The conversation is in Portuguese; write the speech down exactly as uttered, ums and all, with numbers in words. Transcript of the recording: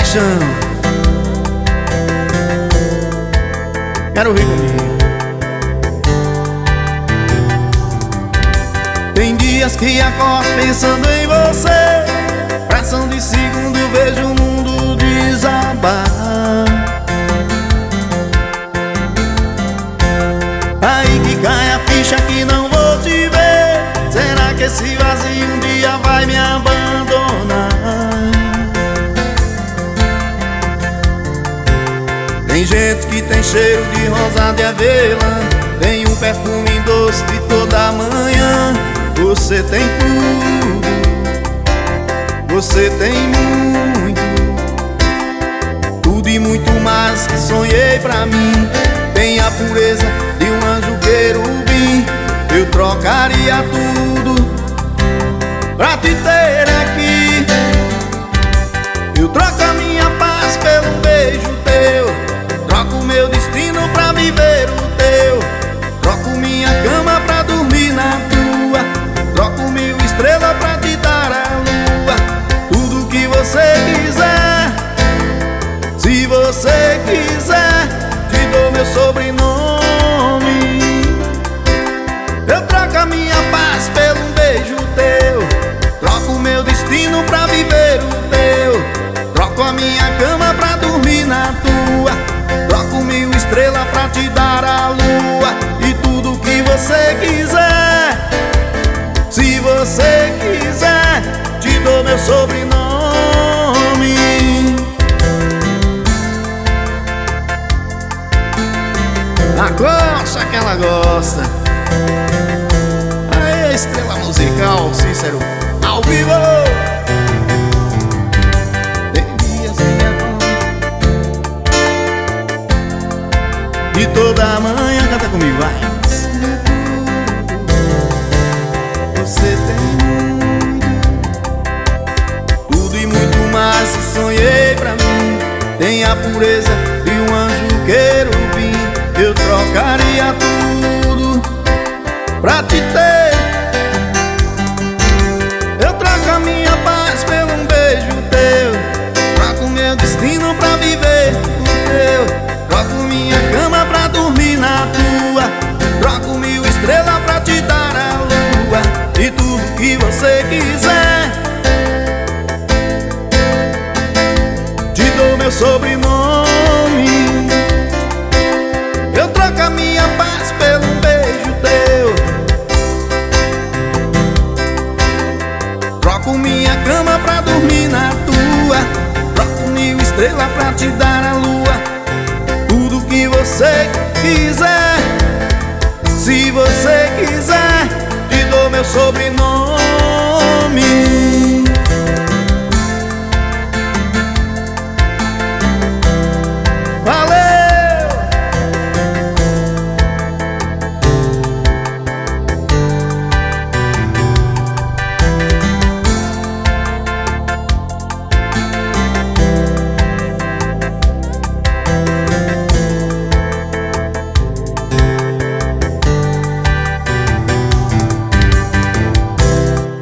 paixão. Quero rir comigo. Tem dias que acordo pensando em você, fração de segundo vejo o mundo desabar. Aí que cai a ficha que não vou te ver. Será que esse vazio um dia vai me abandonar? Tem gente que tem cheiro de rosa de avelã, tem um perfume doce de toda manhã. Você tem tudo, você tem muito, tudo e muito mais que sonhei pra mim. Tem a pureza de um anjo querubim. Eu trocaria tudo pra te ter aqui. Eu troco a minha paz pelo beijo teu, troco meu destino pra viver o teu, troco minha cama pra dormir na tua, troco mil estrelas pra te dar a lua. Tudo que você quiser, se você quiser, te dou meu sobrenome. Eu troco a minha paz pelo beijo teu, troco meu destino pra viver o teu, troco a minha cama pra dormir na tua, troco mil estrelas pra te dar a lua. E tudo que você quiser, se você quiser, te dou meu sobrenome. A coxa que ela gosta. Aí, estrela musical Cícero, ao vivo. Tem dias que é bom, e toda manhã canta comigo, vai. Você tem muito, tudo e muito mais que sonhei pra mim. Tem a pureza de um anjo querubim. Eu trocaria tudo pra te ter. Eu troco a minha paz pelo um beijo teu, troco meu destino pra viver o teu, troco minha cama pra dormir na tua, troco mil estrelas pra te dar a lua. E tudo que você quiser, te dou meu sobrenome. Eu troco a minha paz pelo um beijo teu, troco minha cama pra dormir na tua, troco mil estrelas pra te dar a lua. Tudo que você quiser, se você quiser, te dou meu sobrenome.